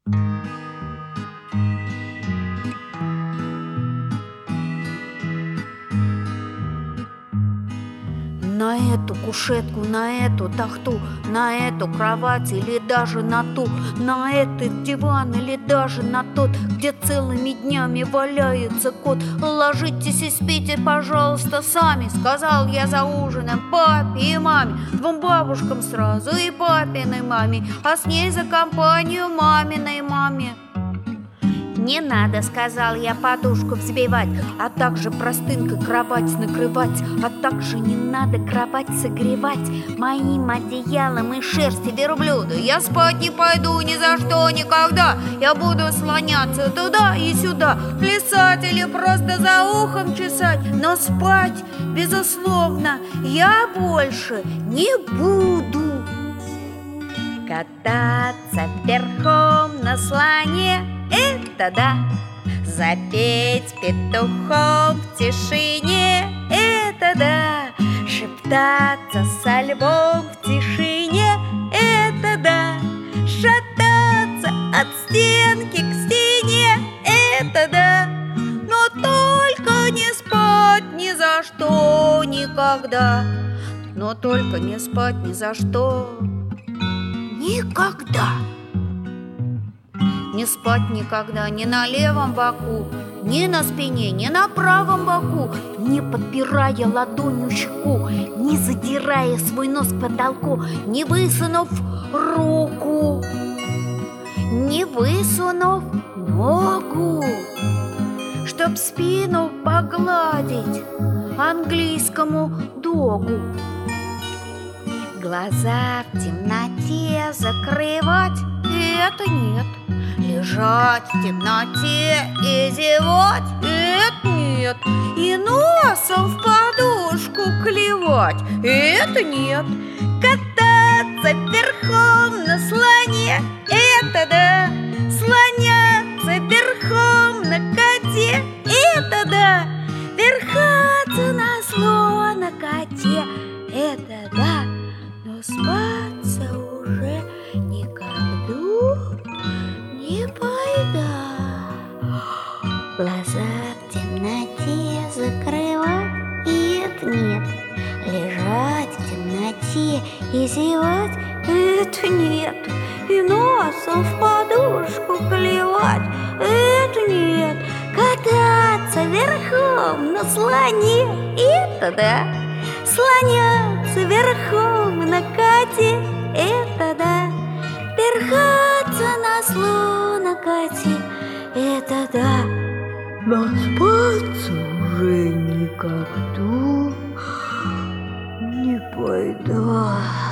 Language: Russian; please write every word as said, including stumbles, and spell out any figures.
На эту кушетку, на эту тахту, на эту кровать или даже на ту, на этот диван или даже на тот, где целыми днями валяется кот. Ложитесь и спите, пожалуйста, сами, сказал я за ужином папе и маме, двум бабушкам сразу и папиной маме, а с ней за компанию маминой маме. Не надо, сказал я, подушку взбивать, а также простынкой кровать накрывать, а также не надо кровать согревать моим одеялом и шерсти верблюда. Я спать не пойду ни за что никогда, я буду слоняться туда и сюда, плясать или просто за ухом чесать, но спать, безусловно, я больше не буду. Кататься верхом на слоне — это да, запеть петухом в тишине — это да, шептаться со львом в тишине — это да, шататься от стенки к стене — это да, но только не спать ни за что никогда, но только не спать ни за что никогда. Не спать никогда ни на левом боку, ни на спине, ни на правом боку, не подпирая ладонью щеку, не задирая свой нос к потолку, не высунув руку, не высунув ногу, чтоб спину погладить английскому догу. Глаза в темноте закрывать — это нет. Лежать в темноте и зевать — это нет. И носом в подушку клевать — это нет. Кататься верхом на слоне — это да, слоняться верхом на коте — это да, верхаться на слона коте — это да, но спаться уже никогда не пойда. Глаза в темноте закрывать — и это нет. Лежать в темноте и зевать — это нет. И носом в подушку клевать — это нет. Кататься верхом на слоне — это да, слоняться верхом на коте — это да, верхаться на слонокоте — это да, но спаться уже никогда не пойду.